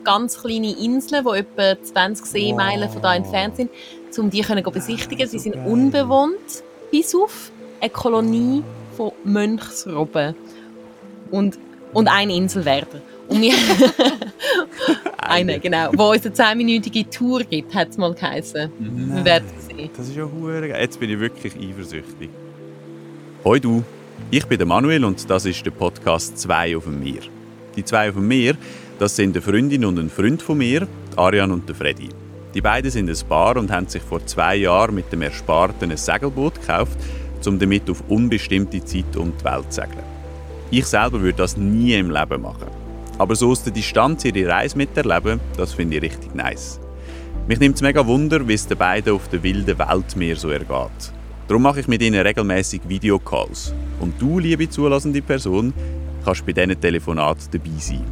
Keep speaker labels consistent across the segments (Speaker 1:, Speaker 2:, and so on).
Speaker 1: ganz kleine Inseln, die etwa 20 Seemeilen von hier entfernt sind, um die zu besichtigen. Sie sind unbewohnt, bis auf eine Kolonie von Mönchsrobben. Und eine Inselwärter. Und wir eine, genau. Wo uns eine 10-minütige Tour gibt, hat es mal geheißen. Wir werden sehen.
Speaker 2: Das ist ja verdammt. Jetzt bin ich wirklich eifersüchtig. Hoi du, ich bin der Manuel und das ist der Podcast «2 auf dem Meer». Die 2 auf dem Meer, das sind eine Freundin und ein Freund von mir, Ariane und der Freddy. Die beiden sind ein Paar und haben sich vor 2 Jahren mit dem Ersparten ein Segelboot gekauft, um damit auf unbestimmte Zeit um die Welt zu segeln. Ich selber würde das nie im Leben machen. Aber so aus der Distanz ihre Reise miterleben, das finde ich richtig nice. Mich nimmt es mega Wunder, wie es den beiden auf der wilden Weltmeer so ergeht. Darum mache ich mit ihnen regelmäßig Videocalls. Und du, liebe zulassende Person, kannst bei diesen Telefonaten dabei sein.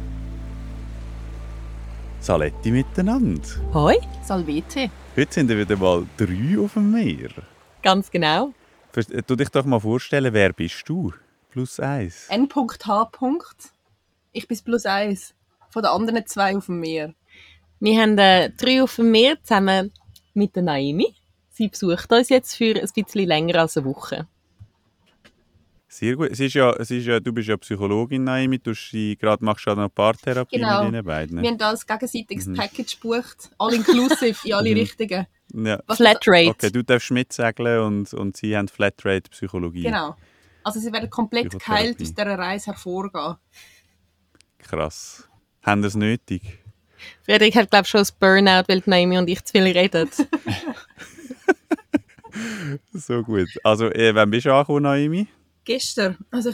Speaker 2: Saletti miteinander.
Speaker 1: Hoi.
Speaker 3: Salvete.
Speaker 2: Heute sind wir wieder mal 3 auf dem Meer.
Speaker 1: Ganz genau.
Speaker 2: Tu dich doch mal vorstellen, wer bist du? +1.
Speaker 3: N.H. Ich bin +1. Von den anderen 2 auf dem Meer.
Speaker 1: Wir haben 3 auf dem Meer zusammen mit der Naomi. Sie besucht uns jetzt für ein bisschen länger als eine Woche.
Speaker 2: Sehr gut. Du bist ja Psychologin, Naomi. Machst du noch Paartherapie
Speaker 3: Genau.
Speaker 2: mit den beiden?
Speaker 3: Wir haben da ein gegenseitiges Package gebucht. All-inclusive in alle Richtungen.
Speaker 2: Ja.
Speaker 1: Flatrate.
Speaker 2: Okay, du darfst mitsegeln und sie haben Flatrate Psychologie.
Speaker 3: Genau. Also sie werden komplett geheilt aus dieser Reise hervorgehen.
Speaker 2: Krass. Haben das nötig?
Speaker 1: Frederik hat, glaube ich, schon ein Burnout, weil Naomi und ich zu viel reden.
Speaker 2: So gut. Also, wann bist du angekommen, Naomi?
Speaker 3: Gestern. Also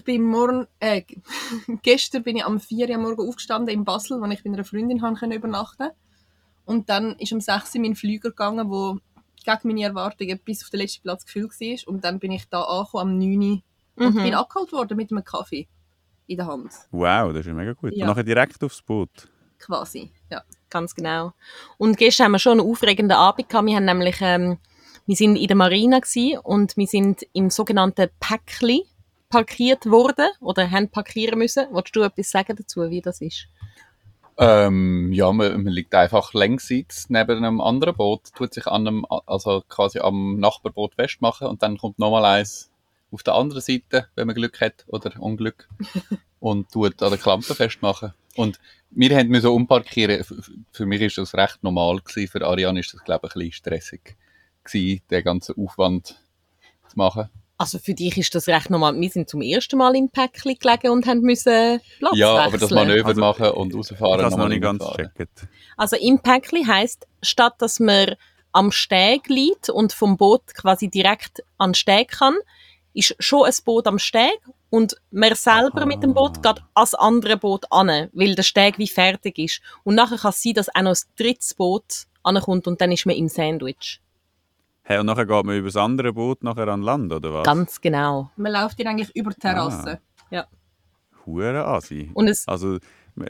Speaker 3: gestern bin ich am 4 Uhr am Morgen aufgestanden in Basel, wo ich bei einer Freundin übernachten konnte. Und dann ist um 6 Uhr mein Flüger gegangen, wo gegen meine Erwartungen bis auf den letzten Platz gefüllt war. Und dann bin ich da angekommen am 9 Uhr und bin abgeholt worden mit einem Kaffee in der Hand.
Speaker 2: Wow, das ist mega gut.
Speaker 3: Ja.
Speaker 2: Und nachher direkt aufs Boot?
Speaker 3: Quasi, ja.
Speaker 1: Ganz genau. Und gestern haben wir schon einen aufregenden Abend gehabt. Wir haben nämlich, wir sind in der Marina gewesen und wir sind im sogenannten Päckli parkiert worden oder haben parkieren müssen. Wolltest du etwas sagen dazu, wie das ist?
Speaker 4: Ja, man liegt einfach längsseits neben einem anderen Boot, tut sich quasi am Nachbarboot festmachen und dann kommt nochmal eins auf der anderen Seite, wenn man Glück hat oder Unglück, und tut an der Klampe festmachen. Und wir mussten umparkieren. Für mich war das recht normal gewesen. Für Ariane war das, glaube ich, ein bisschen stressig gewesen, den ganzen Aufwand zu machen.
Speaker 1: Also für dich ist das recht normal. Wir sind zum ersten Mal im Päckli gelegen und haben müssen Platz wechseln.
Speaker 4: Aber das Manöver machen und rausfahren.
Speaker 2: Ich habe es noch nicht
Speaker 4: mal
Speaker 2: ganz gecheckt.
Speaker 1: Also im Päckli heisst, statt dass man am Steg liegt und vom Boot quasi direkt an den Steg kann, ist schon ein Boot am Steg und man selber mit dem Boot geht ans andere Boot an, weil der Steg wie fertig ist. Und nachher kann es sein, dass auch noch ein drittes Boot ankommt und dann ist man im Sandwich.
Speaker 2: Hey, und nachher geht man über das andere Boot nachher an Land, oder was?
Speaker 1: Ganz genau.
Speaker 3: Man läuft dann eigentlich über die Terrasse.
Speaker 1: Ja.
Speaker 2: Hure Asi.
Speaker 1: Und es,
Speaker 2: Also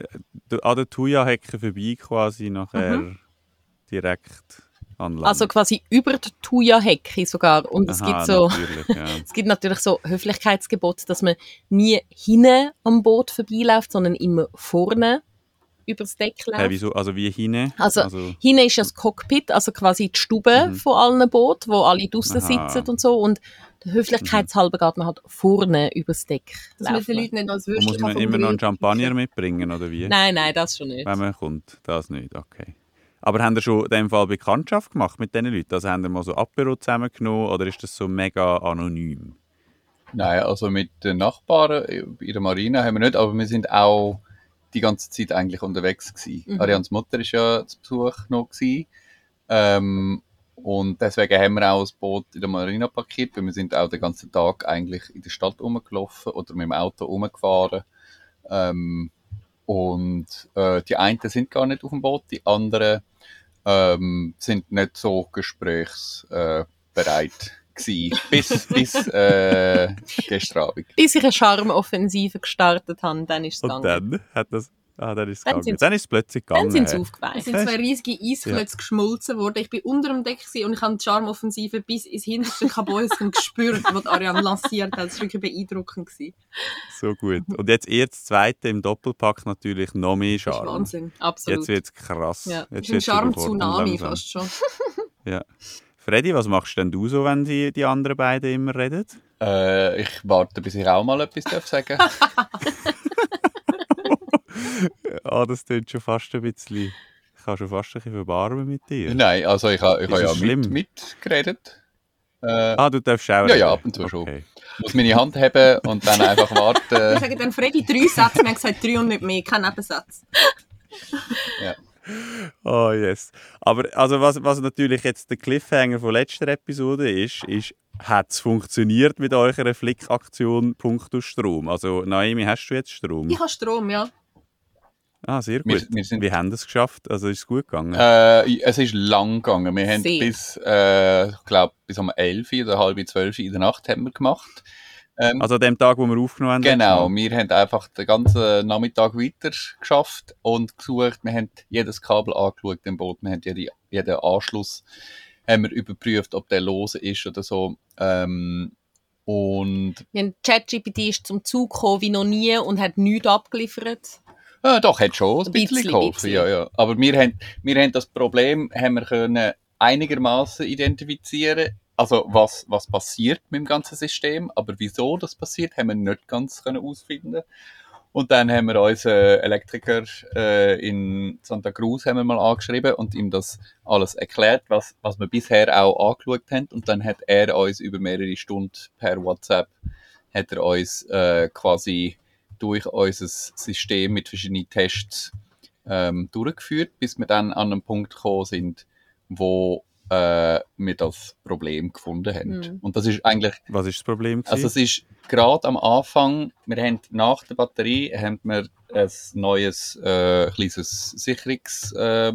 Speaker 2: an der Thuja-Hecke vorbei quasi nachher direkt an Land.
Speaker 1: also quasi über die Thuja-Hecke sogar. Und es gibt so...
Speaker 2: Natürlich, ja.
Speaker 1: Es gibt natürlich so Höflichkeitsgebote, dass man nie hinten am Boot vorbeiläuft, sondern immer vorne über das Deck läuft.
Speaker 2: Hey, wieso? Also wie hinten?
Speaker 1: Also hinten ist ja das Cockpit, also quasi die Stube von allen Booten, wo alle draussen sitzen und so. Und der Höflichkeitshalber geht man halt vorne über das Deck
Speaker 3: Dass man den Leuten nicht als Würstchen
Speaker 2: muss man immer noch einen Champagner mitbringen, oder wie?
Speaker 1: Nein, das schon nicht.
Speaker 2: Wenn man kommt, das nicht, okay. Aber haben ihr schon in dem Fall Bekanntschaft gemacht mit diesen Leuten? Also haben ihr mal so Apero zusammengenommen oder ist das so mega anonym?
Speaker 4: Nein, also mit den Nachbarn in der Marina haben wir nicht, aber wir sind auch die ganze Zeit eigentlich unterwegs gewesen. Arianes Mutter war ja zu Besuch noch gewesen. Und deswegen haben wir auch das Boot in der Marina parkiert, weil wir sind auch den ganzen Tag eigentlich in der Stadt rumgelaufen oder mit dem Auto rumgefahren. Die einen sind gar nicht auf dem Boot, die anderen sind nicht so gesprächsbereit gewesen, bis gestern Abend.
Speaker 1: Bis ich eine Charmoffensive gestartet habe, dann ist es
Speaker 2: Und
Speaker 1: gegangen.
Speaker 2: dann hat das Dann ist es
Speaker 1: Dann
Speaker 2: gegangen.
Speaker 1: sind's-
Speaker 2: Dann ist es plötzlich
Speaker 1: Dann
Speaker 2: gegangen.
Speaker 1: sind sie
Speaker 3: Es
Speaker 1: aufgeweicht.
Speaker 3: sind 2 riesige Eisklötze geschmolzen worden. Ich bin unter dem Deck und ich habe die Charmoffensive bis ins hinterste Kabäuschen gespürt, die Ariane lanciert hat. Das war wirklich beeindruckend.
Speaker 2: So gut. Und jetzt ihr das Zweite im Doppelpack natürlich noch mehr
Speaker 3: Das ist
Speaker 2: Charme.
Speaker 3: Wahnsinn.
Speaker 1: Absolut.
Speaker 2: Jetzt wird es krass.
Speaker 3: Ja. Das
Speaker 2: Jetzt
Speaker 3: ist ein
Speaker 2: wird's
Speaker 3: Charme-Tsunami
Speaker 2: überfordernd langsam.
Speaker 3: fast schon.
Speaker 2: Ja. Freddy, was machst denn du so, wenn die anderen beiden immer reden?
Speaker 4: Ich warte, bis ich auch mal etwas sagen darf.
Speaker 2: Das klingt schon fast ein bisschen... Ich kann schon fast ein bisschen verbarmen mit dir.
Speaker 4: Nein, also ich habe
Speaker 2: Ist
Speaker 4: ja
Speaker 2: es schlimm?
Speaker 4: mitgeredet.
Speaker 2: Du darfst auch
Speaker 4: Ja,
Speaker 2: reden?
Speaker 4: ab und zu schon.
Speaker 2: Okay.
Speaker 4: Ich muss meine Hand haben und dann einfach
Speaker 3: Ich
Speaker 4: warten.
Speaker 3: sage dann Freddy 3 Sätze. Wir haben gesagt 3 und nicht mehr. Kein Nebensatz.
Speaker 4: Ja.
Speaker 2: Oh yes. Aber also was natürlich jetzt der Cliffhanger von letzter Episode ist, hat es funktioniert mit eurer Flickaktion punkto Strom? Also Naomi, hast du jetzt Strom?
Speaker 3: Ich habe Strom, ja.
Speaker 2: Sehr
Speaker 4: Wir-
Speaker 2: gut.
Speaker 4: wir sind-
Speaker 2: Wie haben das geschafft? Also ist es gut gegangen?
Speaker 4: Es ist lang gegangen. Wir haben
Speaker 1: Sehr.
Speaker 4: ich glaube, bis um 11 oder halb 12 in der Nacht haben wir gemacht.
Speaker 2: Also an dem Tag, wo wir aufgenommen haben?
Speaker 4: Genau,
Speaker 2: letztes
Speaker 4: wir haben einfach den ganzen Nachmittag weiter geschafft und gesucht. Wir haben jedes Kabel angeschaut im Boot. Wir haben jeden Anschluss haben wir überprüft, ob der lose ist oder so. Und
Speaker 1: Wir haben ChatGPT ist zum Zug gekommen wie noch nie und hat nichts abgeliefert.
Speaker 4: doch, hat schon ein bisschen geholfen.
Speaker 1: bisschen.
Speaker 4: Ja. Aber wir haben das Problem haben wir können einigermaßen identifizieren. Also was passiert mit dem ganzen System, aber wieso das passiert, haben wir nicht ganz können ausfinden. Und dann haben wir unseren Elektriker in Santa Cruz haben wir mal angeschrieben und ihm das alles erklärt, was wir bisher auch angeschaut haben. Und dann hat er uns über mehrere Stunden per WhatsApp hat er uns quasi durch unser System mit verschiedenen Tests durchgeführt, bis wir dann an einen Punkt gekommen sind, wo wir das Problem gefunden haben.
Speaker 1: Mhm.
Speaker 4: Und das ist eigentlich,
Speaker 2: Was ist das Problem?
Speaker 4: also es ist gerade am Anfang, wir haben nach der Batterie haben wir ein neues kleines Sicherungs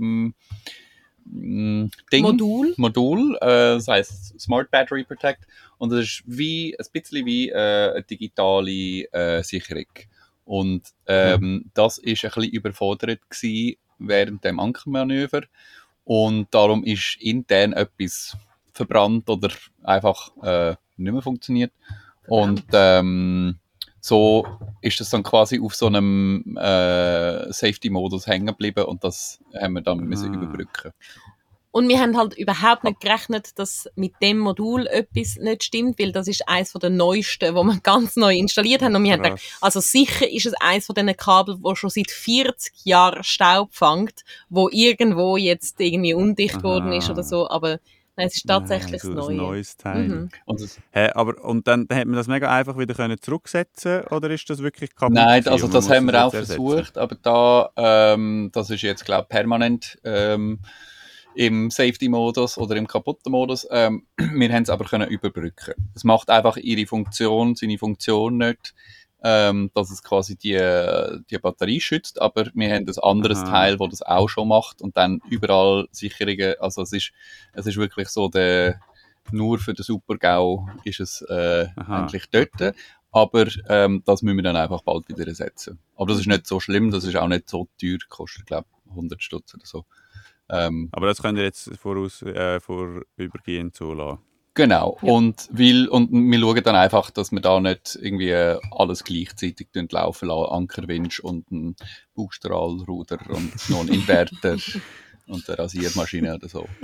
Speaker 4: Ding, Modul, das heisst Smart Battery Protect, und das ist ein bisschen wie eine digitale Sicherung. Und das ist ein bisschen überfordert gewesen während dem Ankermanöver, und darum ist intern etwas verbrannt oder einfach nicht mehr funktioniert. Und so ist das dann quasi auf so einem Safety-Modus hängen geblieben, und das haben wir dann müssen überbrücken.
Speaker 1: Und wir haben halt überhaupt nicht gerechnet, dass mit dem Modul etwas nicht stimmt, weil das ist eines der neuesten, wo wir ganz neu installiert haben. Und wir haben gedacht, also sicher ist es eines von diesen Kabeln, wo schon seit 40 Jahren Staub fängt, wo irgendwo jetzt irgendwie undicht geworden ist oder so. Aber nein, es ist tatsächlich
Speaker 2: so
Speaker 1: das
Speaker 2: ein
Speaker 1: Neue.
Speaker 2: neues Teil.
Speaker 1: Mhm.
Speaker 4: Und das,
Speaker 2: Und dann hat man das mega einfach wieder können zurücksetzen, oder ist das wirklich kaputt?
Speaker 4: nein,
Speaker 2: gewesen
Speaker 4: also
Speaker 2: und man
Speaker 4: das
Speaker 2: muss
Speaker 4: haben wir auch
Speaker 2: jetzt ersetzen?
Speaker 4: versucht, aber da, das ist jetzt, glaube ich, permanent im Safety-Modus oder im kaputten Modus. Wir haben es aber können überbrücken. Es macht einfach seine Funktion nicht, dass es quasi die Batterie schützt, aber wir haben ein anderes Teil, das das auch schon macht, und dann überall Sicherungen. Also es ist wirklich so, nur für den Super-GAU ist es eigentlich dort. Aber das müssen wir dann einfach bald wieder ersetzen. Aber das ist nicht so schlimm, das ist auch nicht so teuer, kostet, glaube ich, 100 Stutz oder so.
Speaker 2: Aber das könnt ihr jetzt vorübergehend zulassen.
Speaker 4: Genau.
Speaker 1: Ja.
Speaker 4: Und wir schauen dann einfach, dass wir da nicht irgendwie alles gleichzeitig laufen lassen. Ankerwinch und ein Bugstrahlruder und noch ein Inverter und eine Rasiermaschine oder so.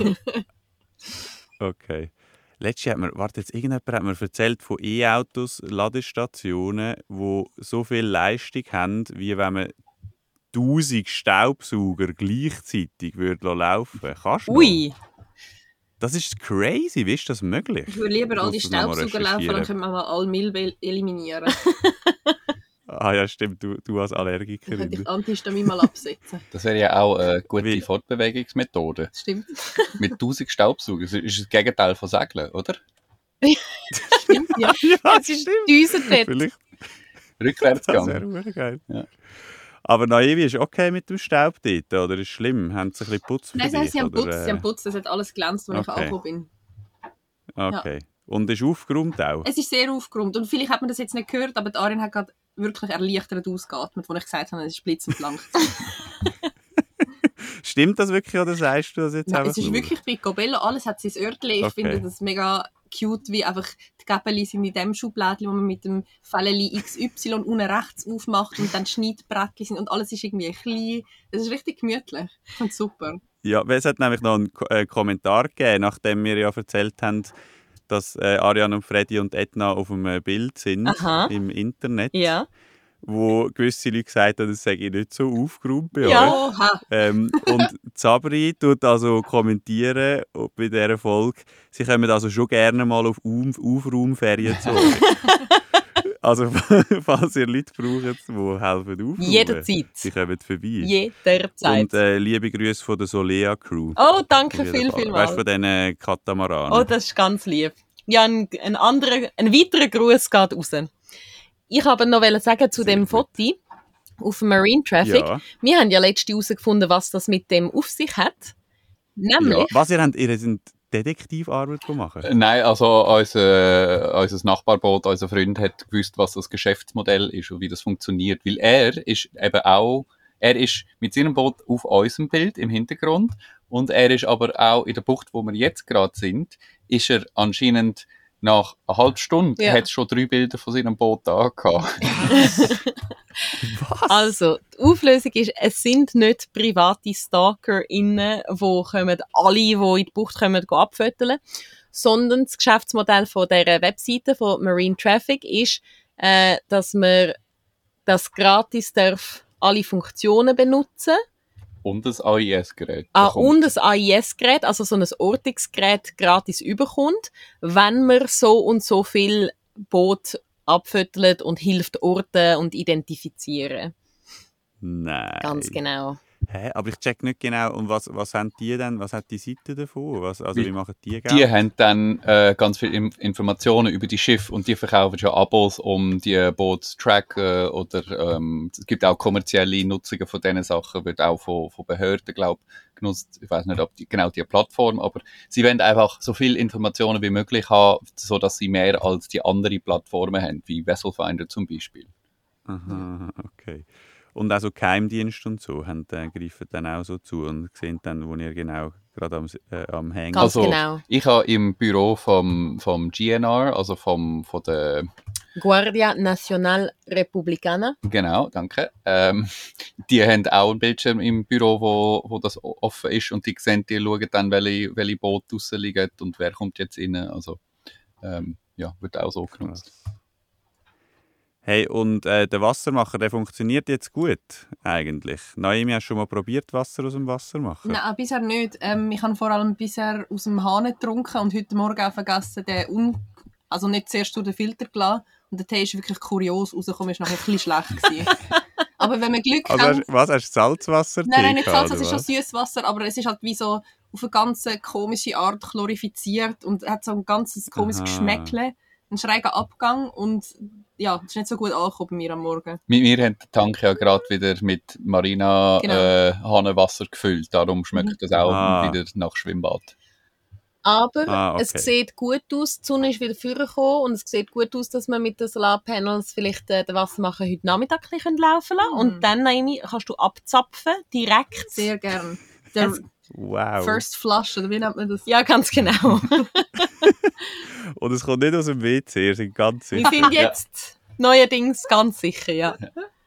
Speaker 2: Okay. Letztes irgendjemand hat mir erzählt von E-Autos, Ladestationen, die so viel Leistung haben, wie wenn man 1000 Staubsauger gleichzeitig würde laufen. Kannst du noch?
Speaker 1: Ui!
Speaker 2: Das ist crazy. Wie ist das möglich?
Speaker 3: Ich würde lieber all die
Speaker 2: Ich muss das noch mal
Speaker 3: Staubsauger laufen, dann
Speaker 2: recherchieren.
Speaker 3: können wir mal all Müll eliminieren.
Speaker 2: Ah ja, stimmt. Du als
Speaker 3: Dann könnte
Speaker 2: Allergikerin.
Speaker 3: ich Antihistamin mal absetzen.
Speaker 4: Das wäre ja auch eine gute
Speaker 2: Wie?
Speaker 4: Fortbewegungsmethode.
Speaker 3: Das stimmt.
Speaker 4: Mit 1000 Staubsaugern. Das ist das Gegenteil von Segeln, oder?
Speaker 3: Stimmt, ja.
Speaker 2: Ja,
Speaker 1: Es ist Düsenbett.
Speaker 2: Vielleicht.
Speaker 4: Rückwärtsgang.
Speaker 2: Das wäre verdammt geil.
Speaker 4: Ja.
Speaker 2: Aber Naevi ist okay mit dem Staub dort, oder ist es schlimm? Haben sie ein bisschen Putz für
Speaker 3: Nein,
Speaker 2: dich?
Speaker 3: sie haben
Speaker 2: oder,
Speaker 3: Putz, sie haben Putz, das hat alles glänzt, als ich
Speaker 2: Okay.
Speaker 3: angekommen bin.
Speaker 2: Okay. Und ist aufgeräumt auch?
Speaker 3: Es ist sehr aufgeräumt und vielleicht hat man das jetzt nicht gehört, aber die Arin hat gerade wirklich erleichtert ausgeatmet, als ich gesagt habe, es ist blitzeblank.
Speaker 2: Stimmt das wirklich oder sagst du das jetzt
Speaker 3: Nein,
Speaker 2: einfach
Speaker 3: es ist
Speaker 2: nur?
Speaker 3: wirklich Picobello, alles hat sein Örtchen. Ich
Speaker 2: Okay.
Speaker 3: finde das mega cute, wie einfach die Gäbeli sind in dem Schublädchen, wo man mit dem Fälleli XY unten rechts aufmacht und dann Schneidbrettchen sind und alles ist irgendwie klein. Es ist richtig gemütlich. Ich finde es super.
Speaker 2: Ja, es hat nämlich noch einen Kommentar gegeben, nachdem wir ja erzählt haben, dass Ariane und Freddy und Edna auf einem Bild sind im Internet,
Speaker 1: Ja.
Speaker 2: wo gewisse Leute gesagt haben, das sei nicht so aufgeräumt bei
Speaker 1: Ja.
Speaker 2: euch.
Speaker 3: Oha!
Speaker 2: Und Sabri tut also kommentieren bei dieser Folge, sie kommen also schon gerne mal auf Aufraumferien zu euch. Also, falls ihr Leute braucht, die helfen aufräumen,
Speaker 1: Jederzeit.
Speaker 2: sie kommen vorbei.
Speaker 1: Jederzeit.
Speaker 2: Und liebe Grüße von der Solea Crew.
Speaker 1: Oh, danke
Speaker 2: Auf jeden Fall.
Speaker 1: vielmals.
Speaker 2: Weißt du, von diesen Katamaranen?
Speaker 1: Oh, das ist ganz lieb. Ja, ein weiterer Gruß geht raus. Ich wollte noch sagen zu
Speaker 2: Sehr
Speaker 1: dem
Speaker 2: gut.
Speaker 1: Foto auf Marine Traffic.
Speaker 2: Ja.
Speaker 1: Wir haben ja letztens herausgefunden, was das mit dem auf sich hat.
Speaker 2: Ja.
Speaker 1: Nämlich,
Speaker 2: Was, ihr sind Detektivarbeit machen?
Speaker 4: Nein, also unser Nachbarboot, unser Freund hat gewusst, was das Geschäftsmodell ist und wie das funktioniert. Weil er ist mit seinem Boot auf unserem Bild im Hintergrund und er ist aber auch in der Bucht, wo wir jetzt gerade sind, ist er anscheinend nach einer halben Stunde
Speaker 1: Ja.
Speaker 4: hat schon 3 Bilder von seinem Boot da gehabt.
Speaker 1: also, die Auflösung ist, es sind nicht private StalkerInnen, die kommen, alle, die in die Bucht kommen, abfoteln, sondern das Geschäftsmodell von dieser Webseite von Marine Traffic ist, dass man das gratis darf alle Funktionen benutzen.
Speaker 4: Und das AIS-Gerät.
Speaker 1: Und ein AIS-Gerät, also so ein Ortungsgerät, gratis überkommt, wenn man so und so viel Boot abfüttert und hilft orten und identifizieren.
Speaker 2: Nein.
Speaker 1: Ganz genau.
Speaker 2: Hä? Aber ich check nicht genau, und was haben die denn, was hat die Seite davon? Wie machen die Geld?
Speaker 4: Die haben dann ganz viele Informationen über die Schiffe und die verkaufen schon Abos, um die Boote zu tracken oder es gibt auch kommerzielle Nutzungen von diesen Sachen, wird auch von Behörden, glaube ich, genutzt. Ich weiß nicht, ob genau die Plattform, aber sie wollen einfach so viele Informationen wie möglich haben, sodass sie mehr als die anderen Plattformen haben, wie Vesselfinder zum Beispiel.
Speaker 2: Aha, okay. Und auch so Geheimdienste und so greifen dann auch so zu und sehen dann, wo ihr genau gerade am Hängen
Speaker 1: Ganz
Speaker 4: Also,
Speaker 1: genau.
Speaker 4: Ich habe im Büro vom GNR, also von der
Speaker 1: Guardia Nacional Republicana.
Speaker 4: Genau, danke. Die haben auch einen Bildschirm im Büro, wo das offen ist und die schauen dann, welche Boote draussen liegen und wer kommt jetzt rein. Also, wird auch so genutzt.
Speaker 2: Hey, und der Wassermacher, der funktioniert jetzt gut, eigentlich. Naomi, hast du schon mal probiert, Wasser aus dem Wasser machen?
Speaker 3: Nein, bisher nicht. Ich habe vor allem bisher aus dem Hahn getrunken und heute Morgen auch vergessen, also nicht zuerst durch den Filter gelassen. Und der Tee ist wirklich kurios rausgekommen, ist nachher ein bisschen schlecht gewesen. Aber wenn man Glück
Speaker 2: Also,
Speaker 3: hat...
Speaker 2: hast du Salzwasser?
Speaker 3: Nein, nicht
Speaker 2: gehabt,
Speaker 3: Salz, es ist
Speaker 2: oder
Speaker 3: schon süßes Wasser, aber es ist halt wie so auf eine ganz komische Art chlorifiziert und hat so ein ganzes komisches
Speaker 2: Aha.
Speaker 3: Geschmäckle, einen schrägen Abgang und ja, es ist nicht so gut angekommen bei mir am Morgen.
Speaker 4: Wir haben den Tank ja gerade wieder mit Marina
Speaker 3: Genau.
Speaker 4: Hahnenwasser gefüllt, darum schmeckt das auch
Speaker 2: Ah.
Speaker 4: wieder nach Schwimmbad.
Speaker 1: Aber
Speaker 2: okay.
Speaker 1: es sieht gut aus, die Sonne ist wieder vorgekommen und es sieht gut aus, dass wir mit den Solarpanels vielleicht den Wassermacher heute Nachmittag ein bisschen laufen lassen. Und dann, Naomi, kannst du abzapfen, direkt.
Speaker 3: Sehr gern. Der
Speaker 2: Wow.
Speaker 3: First Flush, oder wie nennt man das?
Speaker 1: Ja, ganz genau.
Speaker 2: Und es kommt nicht aus dem WC, ihr seid ganz
Speaker 1: Wir
Speaker 2: sicher.
Speaker 1: sind jetzt neuerdings ganz sicher, ja.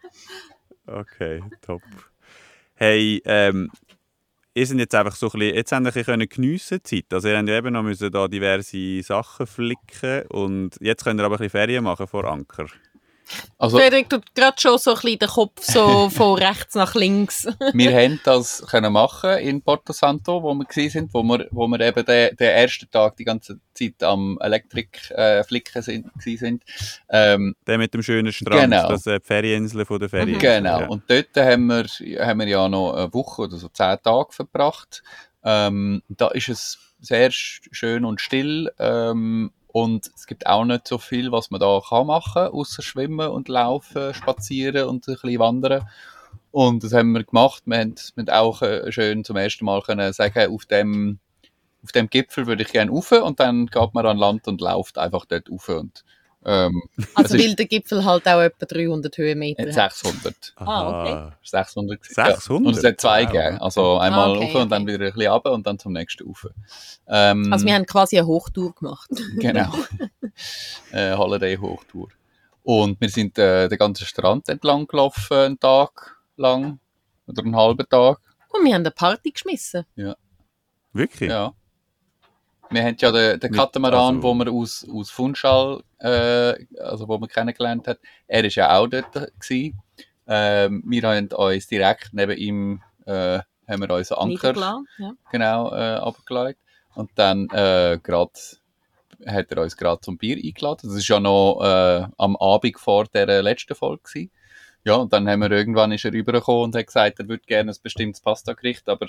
Speaker 2: Okay, top. Hey, ihr seid jetzt einfach so ein bisschen, jetzt habt ihr ein bisschen geniessen Zeit. Also ihr habt ja eben noch müssen da diverse Sachen flicken und jetzt könnt ihr aber ein bisschen Ferien machen vor Anker.
Speaker 4: Also,
Speaker 1: Frederik tut gerade schon so ein bisschen den Kopf so von rechts nach links.
Speaker 4: wir haben das können machen in Porto Santo, wo wir gewesen sind, wo wir eben den ersten Tag die ganze Zeit am Elektrik-Flicken sind.
Speaker 2: Der mit dem schönen Strand,
Speaker 4: Genau.
Speaker 2: das die Ferieninsel von der Ferien.
Speaker 4: Genau.
Speaker 2: Ja.
Speaker 4: Und dort haben wir ja noch eine Woche oder so 10 Tage verbracht. Da ist es sehr schön und still. Und es gibt auch nicht so viel, was man da machen kann, außer schwimmen und laufen, spazieren und ein bisschen wandern. Und das haben wir gemacht. Wir haben auch schön zum ersten Mal können sagen, auf dem Gipfel würde ich gerne rauf und dann geht man an Land und läuft einfach dort rauf. Und
Speaker 1: Also weil der Gipfel halt auch etwa 300 Höhenmeter hat.
Speaker 4: 600.
Speaker 1: Ah,
Speaker 4: 600.
Speaker 2: 600?
Speaker 4: Ja. Und es hat zwei
Speaker 2: Wow.
Speaker 4: gegeben. Also einmal
Speaker 1: Okay,
Speaker 4: rauf und dann
Speaker 1: okay.
Speaker 4: wieder ein bisschen runter und dann zum nächsten rauf.
Speaker 1: Also wir haben quasi eine Hochtour gemacht.
Speaker 4: Genau. Holiday-Hochtour. Und wir sind den ganzen Strand entlang gelaufen, einen Tag lang. Oder einen halben Tag.
Speaker 1: Und wir haben eine Party geschmissen.
Speaker 2: Wirklich?
Speaker 4: Ja. Wir haben ja den Katamaran,
Speaker 2: also-
Speaker 4: wo wir aus Funchal, also wo man kennengelernt hat, er war ja auch dort gewesen. Wir haben uns direkt neben ihm, haben wir unseren Anker
Speaker 1: Niedergelassen, ja.
Speaker 4: genau, runtergelegt. Und dann hat er uns gerade zum Bier eingeladen. Das war ja noch am Abend vor der letzten Folge gewesen. Ja, und dann haben wir irgendwann ist er rübergekommen und hat gesagt, er würde gerne ein bestimmtes Pasta-Gericht, aber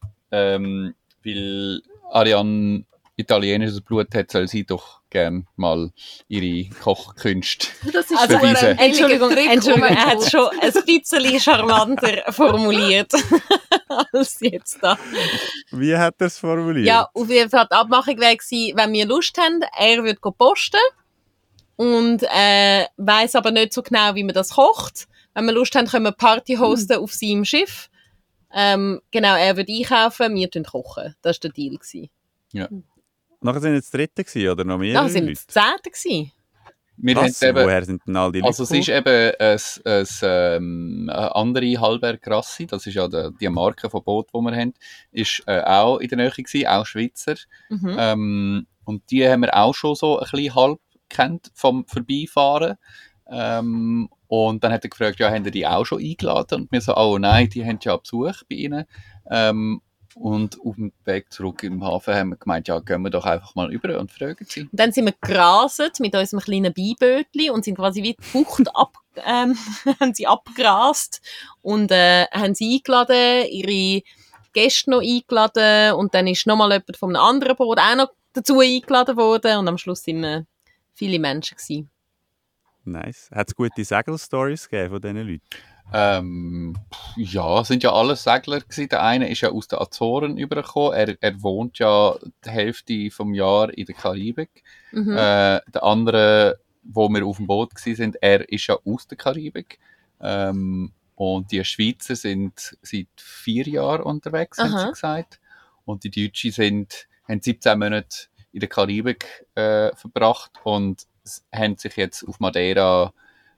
Speaker 4: weil Ariane italienisches Blut hat, soll sie doch gerne mal ihre Kochkünste.
Speaker 3: Das ist
Speaker 1: Also,
Speaker 3: ein
Speaker 1: Entschuldigung,
Speaker 3: Trick,
Speaker 1: Entschuldigung,
Speaker 3: oh mein
Speaker 1: er hat
Speaker 3: Gott.
Speaker 1: schon ein bisschen charmanter formuliert als jetzt da.
Speaker 2: Wie hat er es formuliert?
Speaker 1: Ja, auf jeden Fall die Abmachung wäre gewesen, wenn wir Lust haben, er würde posten und weiss aber nicht so genau, wie man das kocht. Wenn wir Lust haben, können wir Party hosten auf seinem Schiff. Genau, er würde einkaufen, wir kochen. Das war der Deal gewesen.
Speaker 2: Nachher sind jetzt Dritte gewesen, oder noch mehrere
Speaker 1: Ja, sind wir
Speaker 2: Leute?
Speaker 1: das 10. gewesen.
Speaker 4: Wir
Speaker 2: Was?
Speaker 4: haben eben,
Speaker 2: Woher sind denn all die Leute
Speaker 4: also es ist eben eine andere Halberg Rassi, das ist ja die Marke von Boot, die wir haben, ist auch in der Nähe gewesen, auch Schweizer.
Speaker 1: Mhm.
Speaker 4: Und die haben wir auch schon so ein bisschen halb kennt vom Vorbeifahren. Und dann hat er gefragt, ja, haben die auch schon eingeladen? Und wir so, oh nein, die haben ja Besuch bei ihnen. Und auf dem Weg zurück im Hafen haben wir gemeint, ja, gehen wir doch einfach mal über und fragen sie.
Speaker 1: Und dann sind wir gerastet mit unserem kleinen Beibötli und sind quasi wie die Bucht haben sie abgerast und haben sie eingeladen, ihre Gäste noch eingeladen und dann ist nochmal jemand von einem anderen Boot auch noch dazu eingeladen worden und am Schluss sind wir viele Menschen gewesen.
Speaker 2: Nice. Hat es gute Segel-Stories gegeben von diesen Leuten?
Speaker 4: Ja, es sind ja alles Segler gewesen. Der eine ist ja aus den Azoren übergekommen. Er wohnt ja die Hälfte vom Jahr in der Karibik.
Speaker 1: Mhm.
Speaker 4: Der andere, wo wir auf dem Boot gewesen sind, er ist ja aus der Karibik. Und die Schweizer sind seit 4 Jahren unterwegs, haben
Speaker 1: Aha.
Speaker 4: sie gesagt. Und die Deutschen haben 17 Monate in der Karibik verbracht und haben sich jetzt auf Madeira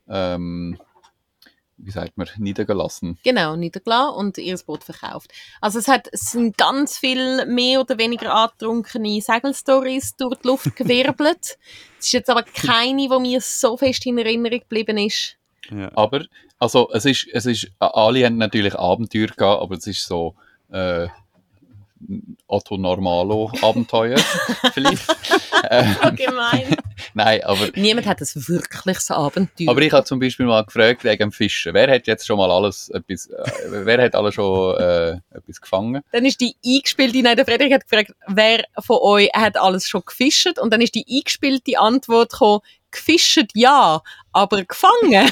Speaker 4: wie sagt man, niedergelassen.
Speaker 1: Genau, niedergelassen und ihr Boot verkauft. Also es sind ganz viele mehr oder weniger angetrunkene Segelstories durch die Luft gewirbelt. Es ist jetzt aber keine, die mir so fest in Erinnerung geblieben ist.
Speaker 2: Ja.
Speaker 4: Aber, also, es ist, alle haben natürlich Abenteuer gehabt, aber es ist so, Otto Normalo Abenteuer, vielleicht.
Speaker 1: So gemein.
Speaker 4: Nein, aber
Speaker 1: Niemand hat ein wirkliches Abenteuer.
Speaker 4: ich habe zum Beispiel mal gefragt wegen dem Fischen. Wer hat jetzt schon mal wer hat alles schon etwas gefangen?
Speaker 1: Dann ist die eingespielte, nein, der Frederik hat gefragt, wer von euch hat alles schon gefischt? Und dann ist die eingespielte Antwort gekommen, gefischt ja, aber gefangen.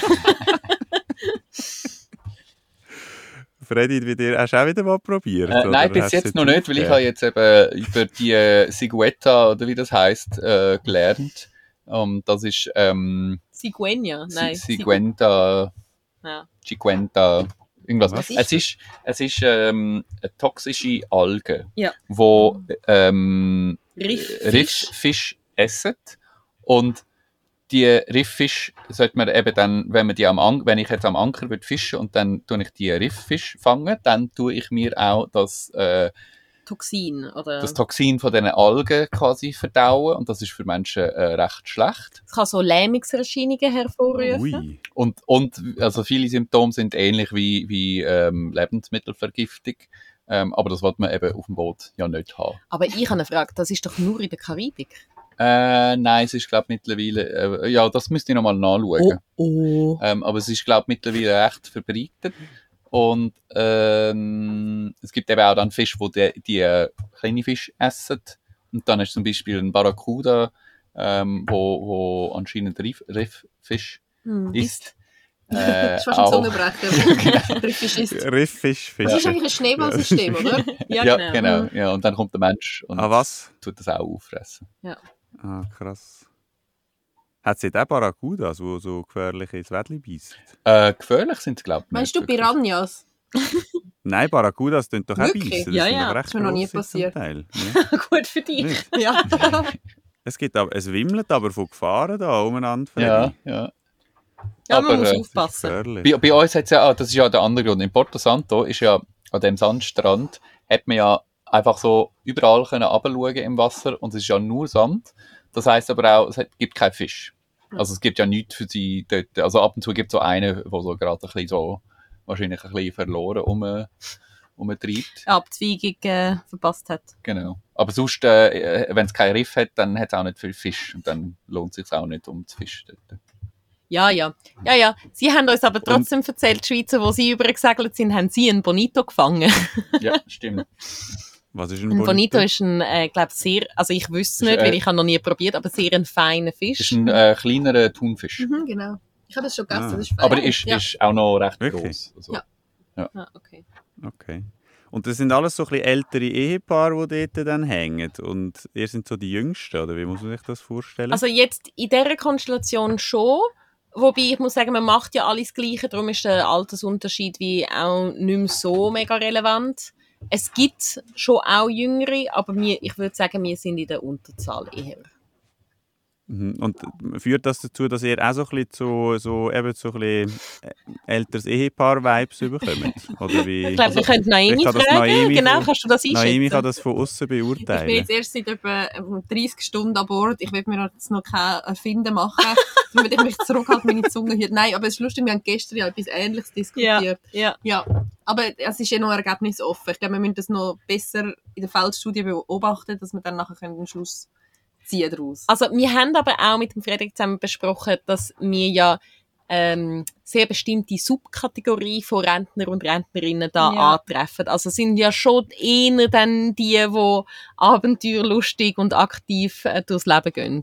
Speaker 2: Freddy, bei dir hast du auch wieder mal probiert? oder
Speaker 4: Nein, bis
Speaker 2: hast
Speaker 4: jetzt
Speaker 2: du
Speaker 4: noch nicht, weil ich habe jetzt eben über die Siguetta, oder wie das heisst, gelernt. Das ist
Speaker 1: Cigueña, nein.
Speaker 4: Siguenta,
Speaker 1: Ja.
Speaker 4: Cinquenta, irgendwas.
Speaker 2: Was
Speaker 4: Es ist eine toxische Alge,
Speaker 1: Ja.
Speaker 4: wo
Speaker 1: Rifffisch.
Speaker 4: Rifffisch essen. Und die Rifffisch sollte man eben dann, wenn ich jetzt am Anker würde fischen und dann tue ich die Rifffisch fangen, dann tue ich mir auch das
Speaker 1: Toxin, oder?
Speaker 4: Toxin von diesen Algen quasi verdauen und das ist für Menschen recht schlecht.
Speaker 1: Es kann so Lähmungserscheinungen hervorrufen.
Speaker 2: Ui.
Speaker 4: Und also viele Symptome sind ähnlich wie Lebensmittelvergiftung, aber das wollte man eben auf dem Boot ja nicht haben.
Speaker 1: Aber ich habe eine Frage, das ist doch nur in der Karibik.
Speaker 4: Nein, es ist glaube mittlerweile, ja, das müsste ich nochmal nachschauen.
Speaker 1: Oh.
Speaker 4: Aber es ist glaube mittlerweile recht verbreitet. Und es gibt eben auch dann Fische, die kleine Fische essen. Und dann ist zum Beispiel ein Barracuda, wo anscheinend Rifffisch isst.
Speaker 3: Das ist fast ein
Speaker 4: auch-
Speaker 3: Zungenbrecher. Riffisch ist.
Speaker 2: Rifffisch,
Speaker 3: Das ist
Speaker 2: Fische.
Speaker 3: eigentlich ein Schneeballsystem, oder?
Speaker 4: Ja, genau. Ja, und dann kommt der Mensch und
Speaker 2: Ah, was?
Speaker 4: tut das auch auffressen.
Speaker 2: Ah, krass. Hat es auch Barracudas, die so gefährlich ins Wädli beißen?
Speaker 4: Gefährlich sind sie, glaube ich,
Speaker 3: Meinst du
Speaker 4: wirklich.
Speaker 3: Piranhas?
Speaker 2: Nein, Barracudas tun doch auch
Speaker 3: Wirklich?
Speaker 2: beißen.
Speaker 1: Ja,
Speaker 2: sind
Speaker 1: ja.
Speaker 2: doch recht
Speaker 3: Das ist mir noch nie
Speaker 2: grosse zum
Speaker 3: passiert.
Speaker 2: Teil. Ja.
Speaker 1: Gut für dich.
Speaker 2: Nicht?
Speaker 3: Ja.
Speaker 2: Es wimmelt aber von Gefahren da umeinander.
Speaker 4: Ja,
Speaker 2: Freddy.
Speaker 4: ja.
Speaker 1: Ja, man
Speaker 4: Aber,
Speaker 1: muss
Speaker 4: das
Speaker 2: Das ist
Speaker 1: aufpassen.
Speaker 2: gefährlich.
Speaker 4: Bei uns hat es ja auch, das ist ja der andere Grund, in Porto Santo ist ja an dem Sandstrand, hat man ja einfach so überall können runterschauen im Wasser und es ist ja nur Sand. Das heisst aber auch, gibt keinen Fisch. Also es gibt ja nichts für sie dort. Also ab und zu gibt es so einen, der so gerade ein bisschen so, wahrscheinlich ein bisschen verloren umtreibt.
Speaker 1: Abzweigung verpasst hat.
Speaker 4: Genau. Aber sonst, wenn es keinen Riff hat, dann hat es auch nicht viel Fisch und dann lohnt es sich auch nicht um zu fischen dort.
Speaker 1: Ja. Sie haben uns aber trotzdem erzählt, die Schweizer, wo sie übergesegelt sind, haben sie einen Bonito gefangen.
Speaker 4: Ja, stimmt.
Speaker 2: Was ist ein
Speaker 1: Ein
Speaker 2: Bonito?
Speaker 1: Bonito ist glaube sehr, also ich wüsste es
Speaker 4: Ist,
Speaker 1: nicht, weil ich habe noch nie probiert, aber sehr ein feiner
Speaker 4: Das
Speaker 1: Fisch.
Speaker 4: ist ein kleinerer Thunfisch.
Speaker 3: Mhm, genau. Ich habe das schon gegessen,
Speaker 2: Ah.
Speaker 3: das ist fein.
Speaker 4: Aber ist auch noch recht
Speaker 2: Wirklich?
Speaker 4: gross. Also,
Speaker 3: Ja.
Speaker 1: Ah, okay.
Speaker 2: Okay. Und das sind alles so ein bisschen ältere Ehepaare, die dort dann hängen. Und ihr seid so die Jüngsten, oder wie muss man sich das vorstellen?
Speaker 1: Also jetzt in dieser Konstellation schon, wobei ich muss sagen, man macht ja alles Gleiche, darum ist der Altersunterschied wie auch nicht mehr so mega relevant. Es gibt schon auch Jüngere, aber ich würde sagen, wir sind in der Unterzahl eher.
Speaker 2: Mhm. Und führt das dazu, dass ihr auch so ein bisschen so ein bisschen älteres Ehepaar-Vibes bekommt? Oder wie?
Speaker 1: Ich glaube, wir könnten Naomi
Speaker 2: vielleicht kann das
Speaker 1: fragen.
Speaker 2: Naomi
Speaker 1: Genau,
Speaker 2: von-
Speaker 1: kannst du das
Speaker 2: Naomi
Speaker 1: einschätzen?
Speaker 2: kann das von außen
Speaker 3: Ich bin
Speaker 2: beurteilen.
Speaker 3: jetzt erst seit etwa 30 Stunden an Bord. Ich will mir jetzt noch kein Erfinden machen, damit ich mich zurückhalte, meine Zunge hier. Nein, aber es ist lustig, wir haben gestern ja etwas Ähnliches diskutiert.
Speaker 1: Ja.
Speaker 3: Ja, aber es ist ja noch ergebnisoffen. Ich glaube, wir müssen das noch besser in der Feldstudie beobachten, dass wir dann nachher den Schluss ziehen daraus.
Speaker 1: Also wir haben aber auch mit dem Frederik zusammen besprochen, dass wir ja sehr bestimmte Subkategorie von Rentner und Rentnerinnen da
Speaker 3: Ja.
Speaker 1: antreffen. Also sind ja schon eher dann die abenteuerlustig und aktiv durchs Leben gehen.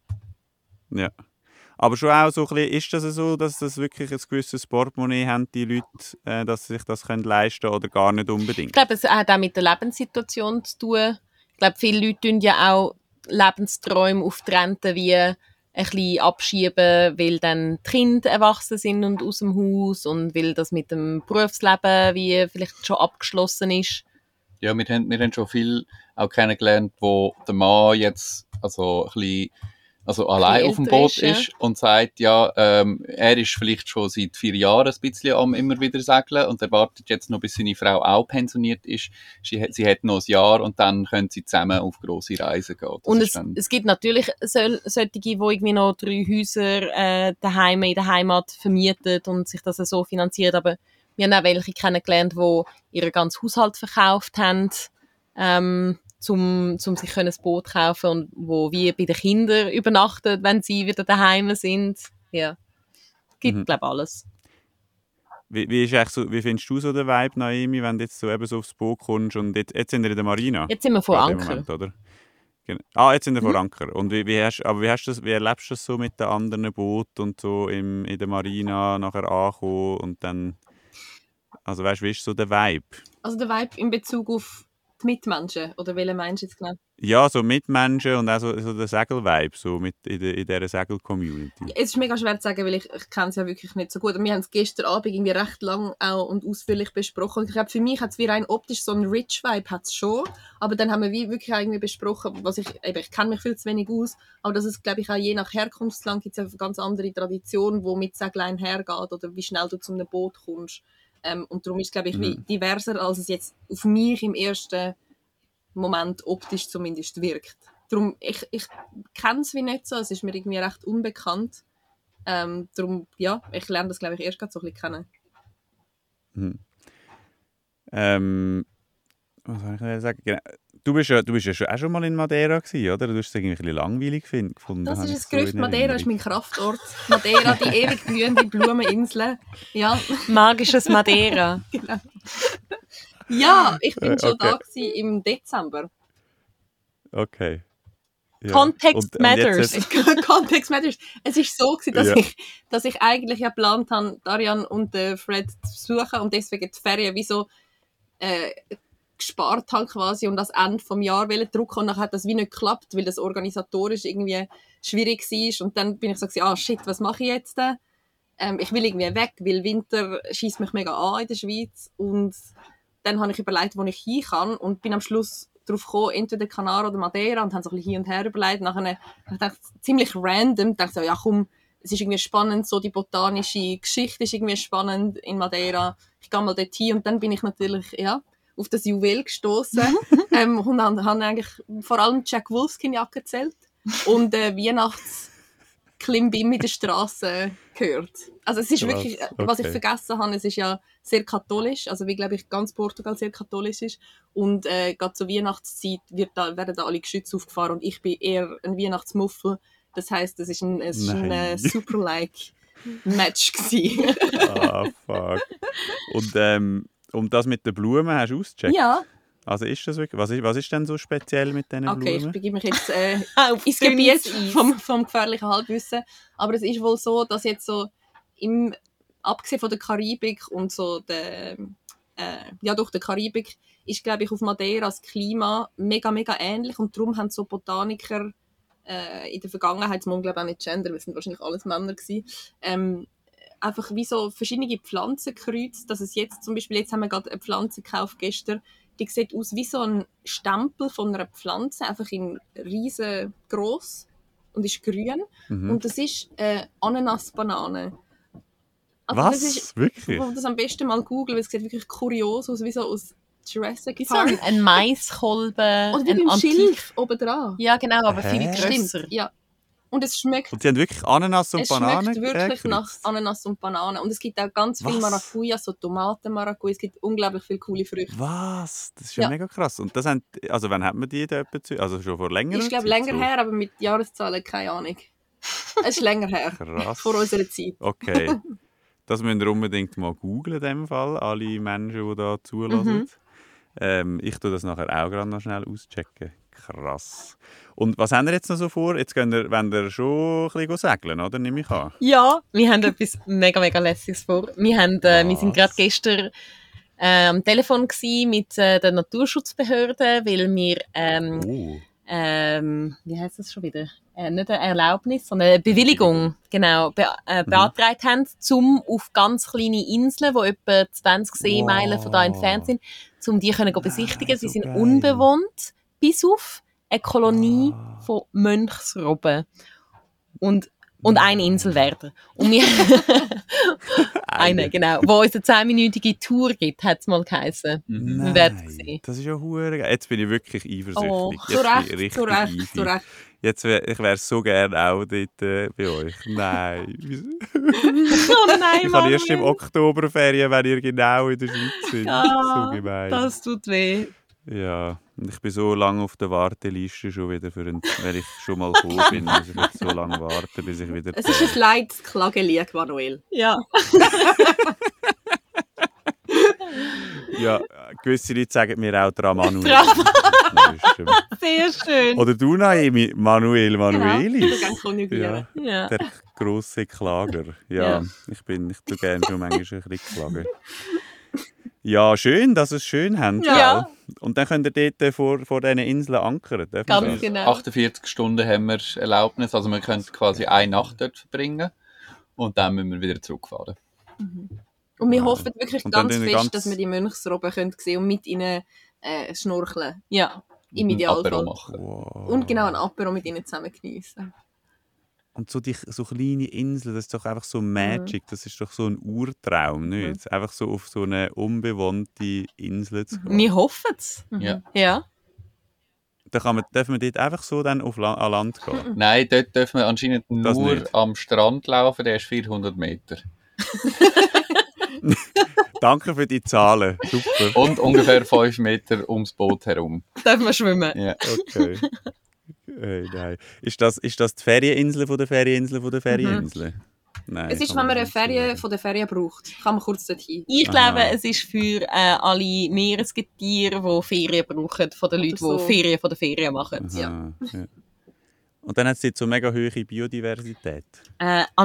Speaker 2: Ja. Aber schon auch so ein bisschen, ist das so, dass das wirklich ein gewisses Portemonnaie haben, die Leute, dass sie sich das können leisten oder gar nicht unbedingt?
Speaker 1: Ich glaube, es hat auch mit der Lebenssituation zu tun. Ich glaube, viele Leute tun ja auch Lebensträume auf die Rente wie ein bisschen abschieben, weil dann die Kinder erwachsen sind und aus dem Haus und weil das mit dem Berufsleben wie vielleicht schon abgeschlossen ist.
Speaker 4: Ja, wir haben schon viel auch kennengelernt, wo der Mann jetzt also ein bisschen allein auf dem
Speaker 1: älter
Speaker 4: Boot
Speaker 1: ist, ja.
Speaker 4: ist und sagt, ja, er ist vielleicht schon seit 4 Jahren ein bisschen am immer wieder segeln und er wartet jetzt noch, bis seine Frau auch pensioniert ist. Sie hat noch ein Jahr und dann können sie zusammen auf grosse Reisen gehen. Das
Speaker 1: Und
Speaker 4: ist dann,
Speaker 1: es gibt natürlich solche, die irgendwie noch 3 Häuser daheim in der Heimat vermieten und sich das so finanzieren. Aber wir haben auch welche kennengelernt, die ihren ganzen Haushalt verkauft haben, um sich ein Boot zu kaufen und wo wie bei den Kindern übernachten, wenn sie wieder daheim sind. Ja, gibt glaube ich alles.
Speaker 2: Wie findest du so den Vibe, Naomi, wenn du jetzt so eben so aufs Boot kommst und jetzt sind wir in der Marina?
Speaker 1: Jetzt sind wir vor
Speaker 2: Gerade im
Speaker 1: Anker.
Speaker 2: Moment, oder? Genau. Jetzt sind wir vor Anker. Und wie erlebst du das so mit den anderen Booten und so in der Marina nachher ankommen und dann, also weißt du, wie ist so der Vibe?
Speaker 3: Also der Vibe in Bezug auf die Mitmenschen, oder welchen meinst du jetzt genau?
Speaker 2: Ja, so Mitmenschen und auch so der Segel-Vibe, so mit in dieser Segel-Community.
Speaker 3: Es ist mega schwer zu sagen, weil ich kenne es ja wirklich nicht so gut. Wir haben es gestern Abend irgendwie recht lang auch und ausführlich besprochen. Und ich glaube, für mich hat es wie rein optisch so einen Rich-Vibe hat's schon. Aber dann haben wir wie wirklich irgendwie besprochen, ich kenne mich viel zu wenig aus, aber dass es, glaube ich, auch je nach Herkunftsland gibt es eine ganz andere Tradition, wo mit Seglein hergeht oder wie schnell du zu einem Boot kommst. Und darum ist es, glaube ich, wie diverser, als es jetzt auf mich im ersten Moment optisch zumindest wirkt. Darum, ich kenne es wie nicht so, es ist mir irgendwie recht unbekannt. Darum, ja, ich lerne das, glaube ich, erst gerade so ein bisschen kennen.
Speaker 2: Was soll ich noch sagen? Genau. Du bist ja auch schon mal in Madeira gewesen, oder? Du hast es irgendwie ein bisschen langweilig gefunden.
Speaker 3: Das
Speaker 2: habe
Speaker 3: ist
Speaker 2: ich
Speaker 3: ein
Speaker 2: so
Speaker 3: Gerücht,
Speaker 2: in
Speaker 3: Madeira ist
Speaker 2: Erinnerung.
Speaker 3: mein Kraftort. Madeira, die ewig blühende Blumeninsel. Ja,
Speaker 1: Magisches Madeira.
Speaker 3: genau. Ja, ich bin schon
Speaker 2: Okay.
Speaker 3: da gewesen im Dezember.
Speaker 2: Okay. Ja.
Speaker 1: Context
Speaker 2: Und jetzt
Speaker 1: matters.
Speaker 2: hast-
Speaker 3: Context matters. Es war so gewesen, dass,
Speaker 2: Ja.
Speaker 3: dass ich eigentlich ja geplant habe, Darian und Fred zu besuchen und deswegen die Ferien wie so gespart habe quasi und das Ende vom Jahr drucken und dann hat das wie nicht geklappt, weil das organisatorisch irgendwie schwierig war und dann bin ich so shit, was mache ich jetzt? Ich will irgendwie weg, weil Winter schießt mich mega an in der Schweiz und dann habe ich überlegt, wo ich hin kann und bin am Schluss darauf gekommen, entweder Kanaren oder Madeira und habe so ein bisschen hin und her überlegt. Nachher habe ich gedacht, ziemlich random, dachte so, ja komm, es ist irgendwie spannend, so die botanische Geschichte ist irgendwie spannend in Madeira. Ich gehe mal dort hin und dann bin ich natürlich, auf das Juwel gestoßen und habe eigentlich vor allem Jack Wolfskin-Jacke gezählt und Weihnachts-Klimbim in der Straße gehört. Also es ist wirklich, was ich vergessen habe, es ist ja sehr katholisch, also wie glaube ich ganz Portugal sehr katholisch ist und gerade zur Weihnachtszeit werden da alle Geschütze aufgefahren und ich bin eher ein Weihnachtsmuffel. Das heisst, es war ein Super-Like-Match gewesen.
Speaker 2: Fuck. Und das mit den Blumen hast du ausgecheckt?
Speaker 3: Ja.
Speaker 2: Also ist das wirklich, was ist denn so speziell mit diesen Blumen?
Speaker 3: Okay, ich begebe mich jetzt ins Gebiet vom gefährlichen Halbwissen. Aber es ist wohl so, dass jetzt so abgesehen von der Karibik und so durch die Karibik ist, glaube ich, auf Madeira das Klima mega, mega ähnlich und darum haben so Botaniker in der Vergangenheit, man glaube auch nicht Gender, weil es sind wahrscheinlich alles Männer gewesen, einfach wie so verschiedene Pflanzen kreuzt, dass es jetzt zum Beispiel, jetzt haben wir gerade eine Pflanze gekauft gestern, die sieht aus wie so ein Stempel von einer Pflanze, einfach in riesengroß und ist grün. Und das ist Ananas-Banane. Also
Speaker 2: was?
Speaker 3: Das ist,
Speaker 2: wirklich?
Speaker 3: Ich das am besten mal googeln, weil es sieht wirklich kurios aus, wie so aus Jurassic
Speaker 1: Wie so
Speaker 3: Park.
Speaker 1: ein Maiskolben,
Speaker 3: Oder wie
Speaker 1: ein
Speaker 3: beim Schilf oben dran.
Speaker 1: Ja, genau, aber viel grösser.
Speaker 3: Stimmt, ja. Und es schmeckt...
Speaker 2: Und sie haben wirklich Ananas und Bananen
Speaker 3: schmeckt wirklich nach
Speaker 2: gekreuzt?
Speaker 3: Ananas und Bananen. Und es gibt auch ganz viel Maracuja, so Tomaten-Maracuja. Es gibt unglaublich viele coole Früchte.
Speaker 2: Was? Das ist ja mega krass. Und das haben, also wann hat man die da etwa zu? Also schon vor längerer Zeit?
Speaker 3: Ich glaube länger her, aber mit Jahreszahlen keine Ahnung. Es ist länger her.
Speaker 2: Krass.
Speaker 3: Vor unserer Zeit.
Speaker 2: Okay. Das müsst ihr unbedingt mal googlen in dem Fall, alle Menschen, die da zulassen. Ich tue das nachher auch gerade noch schnell auschecken. Krass. Und was haben wir jetzt noch so vor? Jetzt wollt ihr schon ein bisschen segeln, oder? Nehme ich an.
Speaker 1: Ja, wir haben etwas mega, mega Lässiges vor. Wir sind gerade gestern am Telefon mit der Naturschutzbehörde, weil wir wie heisst das schon wieder? Nicht eine Erlaubnis, sondern eine Bewilligung beantragt haben, um auf ganz kleine Inseln, die etwa 20 Seemeilen von da entfernt sind, um die können besichtigen. Sie sind unbewohnt, bis auf eine Kolonie von Mönchsrobben. Und eine Insel werden. Und wir eine, genau. Wo uns eine 10-minütige Tour gibt, hat es mal geheißen.
Speaker 2: Nein, das ist ja verdammt geil. Jetzt bin ich wirklich eifersüchtig.
Speaker 3: Oh,
Speaker 2: Jetzt
Speaker 3: zu Recht.
Speaker 2: Jetzt ich wäre so gerne auch dort bei euch. Nein.
Speaker 1: Oh nein,
Speaker 2: ich habe erst im Oktoberferien, wenn ihr genau in der Schweiz seid. So gemein.
Speaker 1: Das tut weh.
Speaker 2: Ja, und ich bin so lange auf der Warteliste schon wieder, weil ich schon mal gekommen bin. Muss ich jetzt so lange warten, bis ich wieder...
Speaker 3: Es ist ein Leidklagelied, Manuel.
Speaker 1: Ja.
Speaker 2: Ja, gewisse Leute sagen mir auch Manuel.
Speaker 1: Sehr schön.
Speaker 2: Oder du, Naomi, Manuelis.
Speaker 3: Genau,
Speaker 1: ja.
Speaker 2: Der grosse Klager. Ja. Ich tue gerne schon manchmal ein bisschen klagen. Ja, schön, dass ihr es schön habt.
Speaker 1: Ja.
Speaker 2: Und dann könnt ihr dort vor diesen Inseln ankern.
Speaker 1: Ganz genau.
Speaker 4: 48 Stunden haben wir Erlaubnis, also wir können quasi eine Nacht dort verbringen und dann müssen wir wieder zurückfahren.
Speaker 3: Und wir hoffen wirklich
Speaker 2: Und
Speaker 3: ganz
Speaker 2: dann
Speaker 3: fest, dass wir die Mönchsrobben sehen können und mit ihnen schnorcheln.
Speaker 1: Ja.
Speaker 3: Im Idealfall.
Speaker 4: Apero machen.
Speaker 2: Wow.
Speaker 3: Und genau ein Apero mit ihnen zusammen geniessen.
Speaker 2: Und so kleine Inseln, das ist doch einfach so Magic, das ist doch so ein Urtraum, nicht? Einfach so auf so eine unbewohnte Insel zu gehen.
Speaker 1: Wir hoffen es.
Speaker 4: Ja.
Speaker 2: Da dürfen wir dort einfach so dann an Land gehen.
Speaker 4: Nein, dort dürfen wir anscheinend
Speaker 2: Das
Speaker 4: nur
Speaker 2: nicht.
Speaker 4: am Strand laufen, der ist 400 Meter.
Speaker 2: Danke für die Zahlen, super.
Speaker 4: Und ungefähr 5 Meter ums Boot herum.
Speaker 1: Dürfen wir schwimmen?
Speaker 4: Ja.
Speaker 2: Okay. Hey, nein. Ist das die Ferieninsel von der Ferieninsel von der Ferieninsel? Nein,
Speaker 3: Es ist, wenn man eine Ferien von der Ferien braucht, kann man kurz dorthin.
Speaker 1: Ich glaube, es ist für alle Meeresgetiere, die Ferien brauchen, von den Leuten,
Speaker 3: so.
Speaker 1: die Ferien von der Ferien machen.
Speaker 2: Ja. Und dann hat es jetzt so mega hohe Biodiversität.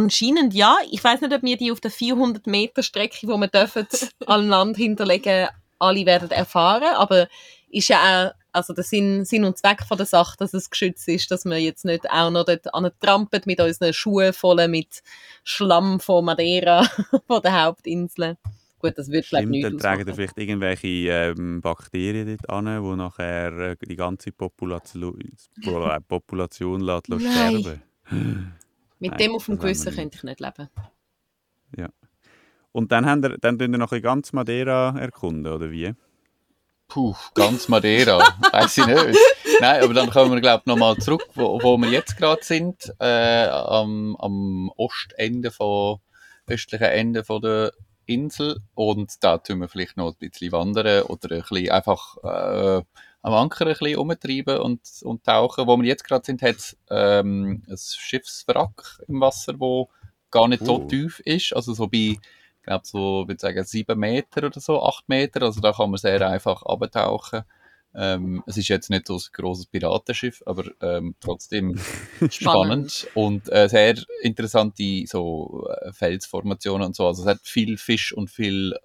Speaker 1: Anscheinend ja. Ich weiss nicht, ob wir die auf der 400 Meter Strecke, die wir dürfen, an Land hinterlegen, alle werden erfahren, aber ist ja auch also der Sinn und Zweck von der Sache, dass es geschützt ist, dass wir jetzt nicht auch noch dort trampeln mit unseren Schuhen voll mit Schlamm von Madeira, von der Hauptinsel. Gut, das wird glaube ich
Speaker 2: Stimmt,
Speaker 1: nicht
Speaker 2: dann tragen
Speaker 1: ausmachen.
Speaker 2: vielleicht irgendwelche Bakterien dort an, die nachher die ganze Population lässt
Speaker 1: Nein.
Speaker 2: sterben.
Speaker 1: Mit
Speaker 2: Nein,
Speaker 1: dem auf dem
Speaker 2: das wollen wir
Speaker 1: Gewissen
Speaker 2: nicht.
Speaker 1: könnte ich nicht leben.
Speaker 2: Ja. Und dann tun wir noch ein bisschen ganz Madeira erkunden, oder wie?
Speaker 4: Puh, ganz Madeira, weiss ich nicht. Nein, aber dann kommen wir, glaube ich, nochmal zurück, wo wir jetzt gerade sind, am östlichen Ende von der Insel. Und da tun wir vielleicht noch ein bisschen wandern oder ein bisschen einfach am Anker ein bisschen rumtreiben und tauchen. Wo wir jetzt gerade sind, hat es ein Schiffswrack im Wasser, wo gar nicht so
Speaker 2: Oh.
Speaker 4: tief ist. Also so bei, ich glaube, so, würde sagen, 7 Meter oder so, 8 Meter. Also da kann man sehr einfach abtauchen. Es ist jetzt nicht so ein grosses Piratenschiff, aber trotzdem spannend. Und sehr interessante so, Felsformationen und so. Also es hat viel Fisch und viel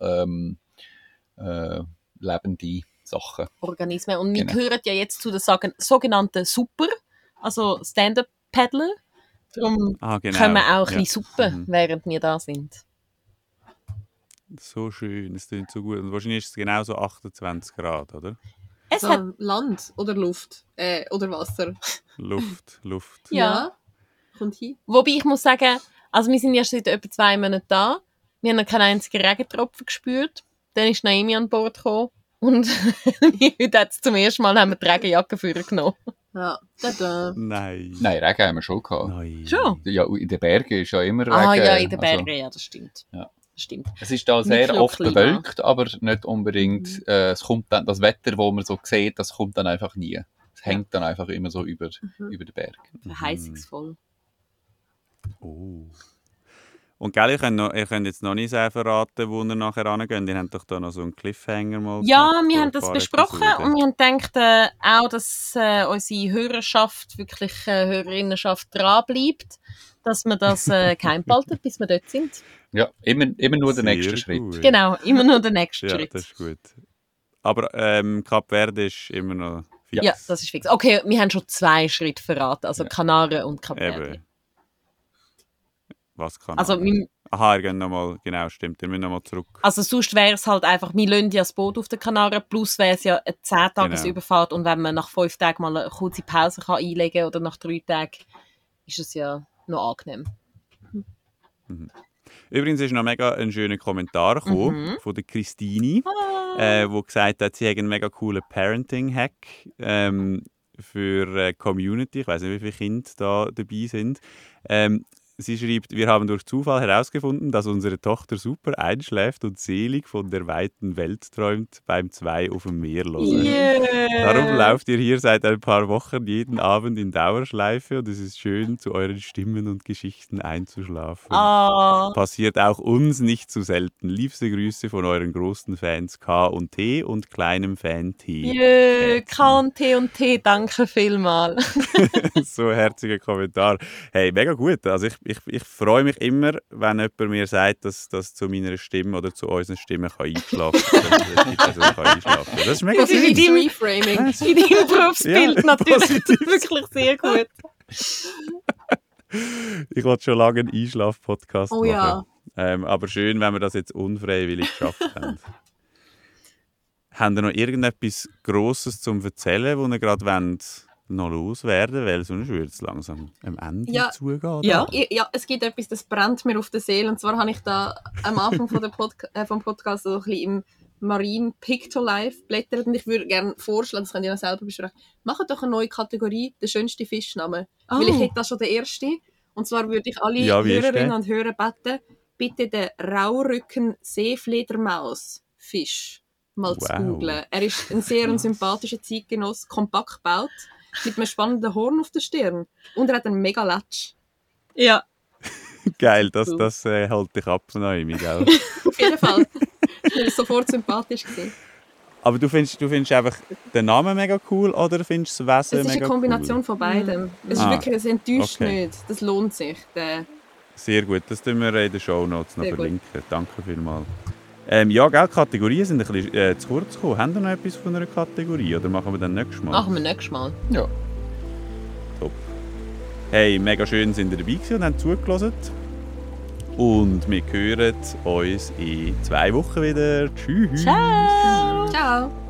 Speaker 4: lebende Sachen.
Speaker 1: Organismen. Und wir
Speaker 4: Genau.
Speaker 1: gehören ja jetzt zu den sogenannten Super, also Stand-Up-Paddler. Darum
Speaker 2: Genau.
Speaker 1: können wir auch ein
Speaker 2: Ja.
Speaker 1: bisschen suppen, während wir da sind.
Speaker 2: So schön, es klingt so gut. Und wahrscheinlich ist es genau so 28 Grad, oder?
Speaker 1: Es hat,
Speaker 3: So, Land oder Luft? Oder Wasser?
Speaker 2: Luft.
Speaker 1: Ja.
Speaker 3: Kommt hin.
Speaker 1: wobei ich muss sagen, also wir sind erst seit etwa 2 Monaten da. Wir haben noch keinen einzigen Regentropfen gespürt. Dann ist Naomi an Bord gekommen. Und heute hat's zum ersten Mal haben wir die Regenjacke vorgenommen.
Speaker 3: Ja. Tada.
Speaker 2: Nein.
Speaker 4: Nein, Regen haben wir schon gehabt.
Speaker 2: Nein.
Speaker 1: Schon?
Speaker 4: Ja, in den Bergen ist ja immer Regen.
Speaker 1: Ah ja, in den
Speaker 4: Also,
Speaker 1: Bergen, ja, das stimmt.
Speaker 4: Ja.
Speaker 1: Das stimmt.
Speaker 4: es ist da sehr oft
Speaker 1: Mikroklima.
Speaker 4: bewölkt, aber nicht unbedingt, es kommt dann, das Wetter, das man so sieht, das kommt dann einfach nie. Es hängt dann einfach immer so über den Berg.
Speaker 1: Verheißungsvoll.
Speaker 2: Oh. Und gell, ihr könnt jetzt noch nicht sehr verraten, wo ihr nachher hingeht. Ihr habt doch da noch so einen Cliffhanger mal
Speaker 1: Ja,
Speaker 2: gemacht
Speaker 1: wir
Speaker 2: vor
Speaker 1: haben
Speaker 2: ein
Speaker 1: das
Speaker 2: paar
Speaker 1: besprochen
Speaker 2: Episoden.
Speaker 1: und wir haben gedacht, auch, dass unsere Hörerschaft, wirklich Hörerinnenschaft dranbleibt, dass wir das geheim behalten, bis wir dort sind.
Speaker 4: Ja, immer nur der
Speaker 2: Sehr
Speaker 4: nächste Schritt.
Speaker 2: gut.
Speaker 1: Genau, immer nur der nächste
Speaker 2: Ja,
Speaker 1: Schritt.
Speaker 2: das ist gut. Aber Kap Verde ist immer noch fix.
Speaker 1: Ja, das ist fix. Okay, wir haben schon 2 Schritte verraten, also Kanaren und Kap Verde.
Speaker 2: Eben. Was kann
Speaker 1: Also,
Speaker 2: Aha, ihr geht nochmal, genau, stimmt. Ihr müsst nochmal zurück.
Speaker 1: also sonst wäre es halt einfach, wir lassen ja das Boot auf den Kanaren, plus wäre es ja eine 10-Tages-Überfahrt und wenn man nach 5 Tagen mal eine kurze Pause kann einlegen oder nach 3 Tagen, ist es ja noch angenehm.
Speaker 2: Übrigens ist noch mega ein schöner Kommentar gekommen von der Christine, die gesagt hat, sie hat einen mega coolen Parenting-Hack für Community. Ich weiß nicht, wie viele Kinder da dabei sind. Sie schreibt, wir haben durch Zufall herausgefunden, dass unsere Tochter super einschläft und selig von der weiten Welt träumt beim 2 auf dem Meer hören. Darum lauft ihr hier seit ein paar Wochen jeden Abend in Dauerschleife und es ist schön, zu euren Stimmen und Geschichten einzuschlafen.
Speaker 1: Ah,
Speaker 2: Passiert auch uns nicht zu selten. Liebste Grüße von euren großen Fans K und T und kleinem Fan T.
Speaker 1: jö, K&T und T, danke vielmals.
Speaker 2: So ein herziger Kommentar. Hey, mega gut. Also ich freue mich immer, wenn jemand mir sagt, dass das zu meiner Stimme oder zu unseren Stimmen kann einschlafen kann. Die Person kann einschlafen. Das ist mega
Speaker 1: Das ist
Speaker 2: schön.
Speaker 1: in deinem-
Speaker 3: Reframing.
Speaker 1: In deinem Berufsbild
Speaker 2: Ja,
Speaker 1: natürlich
Speaker 2: positiv.
Speaker 1: wirklich sehr gut.
Speaker 2: Ich wollte schon lange einen Einschlaf-Podcast
Speaker 3: Oh
Speaker 2: machen.
Speaker 3: ja.
Speaker 2: Aber schön, wenn wir das jetzt unfreiwillig geschafft haben. Habt ihr noch irgendetwas Grosses zum Erzählen, wo ihr gerade noch loswerden wollt? Weil sonst würde es langsam am Ende
Speaker 3: Ja.
Speaker 2: zugehen.
Speaker 1: Ja.
Speaker 3: Ja, es gibt etwas, das brennt mir auf der Seele. Und zwar habe ich da am Anfang von der vom Podcast so ein bisschen im Marine Pictolife blättert. Und ich würde gerne vorschlagen, das könnt ihr noch selber besprechen, macht doch eine neue Kategorie, der schönste Fischname.
Speaker 1: Oh.
Speaker 3: Weil ich hätte da schon den ersten. Und zwar würde ich alle
Speaker 2: Ja, wie ist
Speaker 3: Hörerinnen
Speaker 2: der?
Speaker 3: und Hörer bitten, bitte den Raurücken-Seefledermaus-Fisch mal zu
Speaker 2: Wow.
Speaker 3: googlen. Er ist ein sehr sympathischer Zeitgenoss, kompakt gebaut, mit einem spannenden Horn auf der Stirn. Und er hat einen mega Latsch.
Speaker 1: Ja.
Speaker 2: Geil, das hält dich ab von Naomi, gell?
Speaker 3: Auf jeden Fall. Er war sofort sympathisch gewesen.
Speaker 2: Aber du findest einfach den Namen mega cool oder findest das Wesen
Speaker 3: Es ist
Speaker 2: mega
Speaker 3: eine Kombination
Speaker 2: cool?
Speaker 3: von beidem. Es ist
Speaker 2: Ah,
Speaker 3: wirklich, es enttäuscht
Speaker 2: okay.
Speaker 3: nicht. Das lohnt sich.
Speaker 2: Sehr gut, das tun wir in den Shownotes noch
Speaker 3: Sehr gut.
Speaker 2: verlinken. Danke vielmals. Ja, gell, Kategorien sind ein bisschen zu kurz gekommen. Haben wir noch etwas von einer Kategorie oder machen wir dann nächstes Mal?
Speaker 1: Machen wir nächstes Mal.
Speaker 4: Ja.
Speaker 2: Top. Hey, mega schön, sind ihr dabei gewesen und haben zugelassen. Und wir hören uns in 2 Wochen wieder. Tschüss.
Speaker 1: Ciao!
Speaker 3: Ciao!